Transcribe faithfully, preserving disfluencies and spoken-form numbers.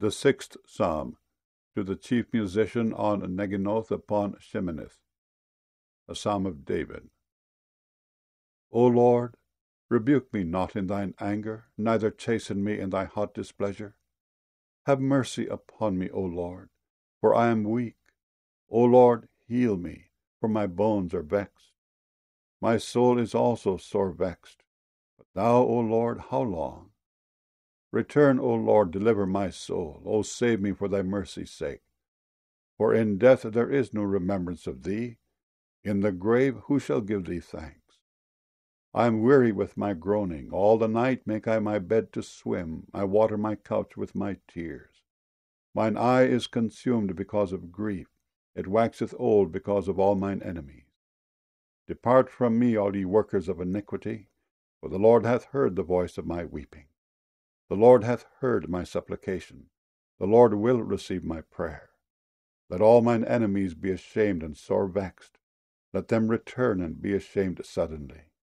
The sixth Psalm, to the chief musician on Neginoth upon Sheminith, a psalm of David. O Lord, rebuke me not in thine anger, neither chasten me in thy hot displeasure. Have mercy upon me, O Lord, for I am weak. O Lord, heal me, for my bones are vexed. My soul is also sore vexed. But thou, O Lord, how long? Return, O Lord, deliver my soul. O save me for thy mercy's sake. For in death there is no remembrance of thee. In the grave who shall give thee thanks? I am weary with my groaning. All the night make I my bed to swim. I water my couch with my tears. Mine eye is consumed because of grief. It waxeth old because of all mine enemies. Depart from me, all ye workers of iniquity, for the Lord hath heard the voice of my weeping. The Lord hath heard my supplication. The Lord will receive my prayer. Let all mine enemies be ashamed and sore vexed. Let them return and be ashamed suddenly.